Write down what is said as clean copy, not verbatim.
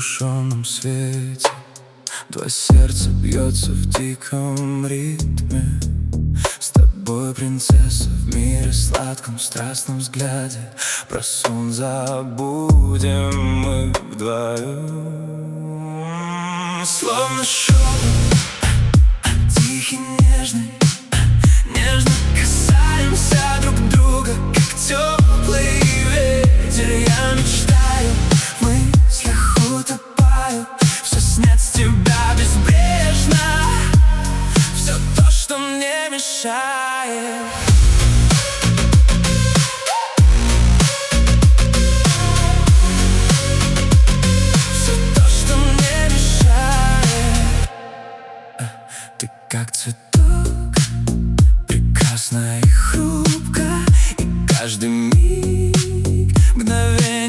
приглушенном свете. Твое сердце бьется в диком ритме. С тобой, принцесса, в мире сладком, страстном взгляде. Про сон забудем мы вдвоем. Словно шепот, тихий, нежный. Нежно касаемся друг друга, как теплый ветер. Я мечтаю, в мыслях утопаю. Все снять с тебя безбрежно. Все то, что мне мешает. Все то, что мне мешает. Ты как цветок, прекрасна и хрупка, и каждый миг мгновение